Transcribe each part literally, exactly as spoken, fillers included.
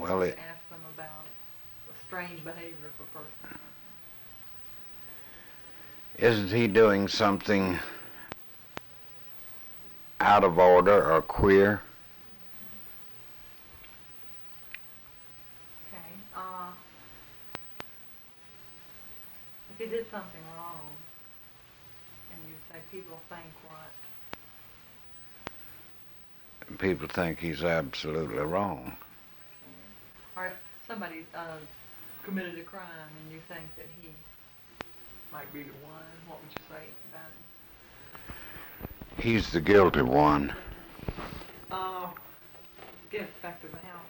Well, it, ask them about a strange behavior of a person. isn't he doing something out of order or queer? Okay. Uh, if he did something wrong, and you say people think what? People think he's absolutely wrong. Okay. Or if somebody uh, committed a crime and you think that he might be the one, what would you say about him? He's the guilty one. Uh, get back to the house.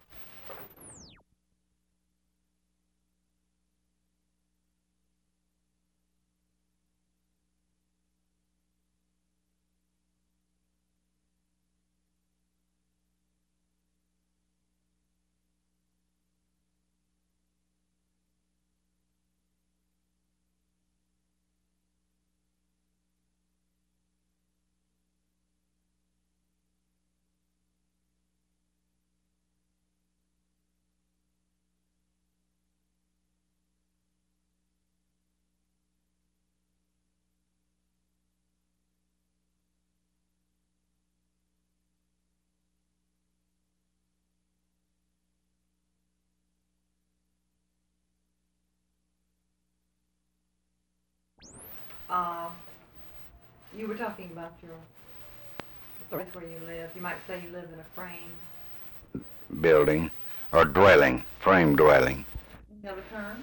Uh, you were talking about your the place where you live. You might say you live in a frame. Building or dwelling, frame dwelling. Any other term?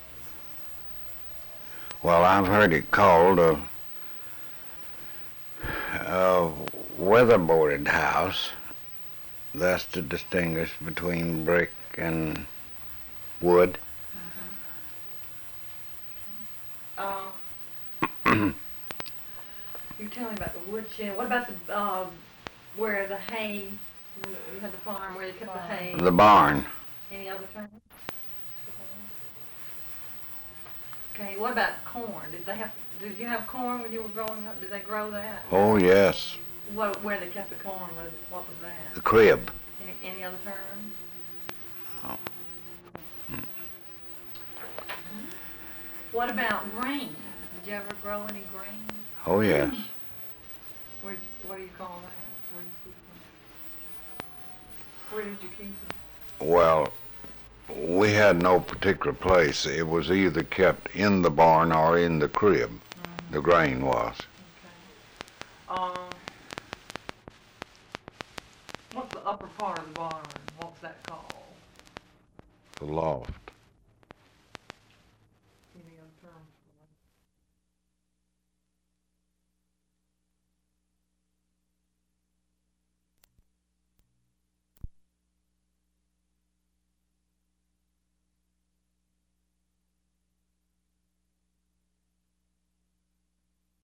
Well, I've heard it called a, a weatherboarded house. That's to distinguish between brick and wood. Uh, you tell me about the woodshed. What about the uh, where the hay? You had the farm where you kept the hay. The barn. Any other term? Okay. What about corn? Did they have? Did you have corn when you were growing up? Did they grow that? Oh yes. What? Where they kept the corn? Was what was that? The crib. Any, any other term? Oh. Mm. What about grain? Did you ever grow any grain? Oh yes. Where did you, what do you call that? Where did you keep them? Where did you keep them? Well, we had no particular place. It was either kept in the barn or in the crib. Mm-hmm. The grain was. Okay. Um, what's the upper part of the barn? What's that called? The loft.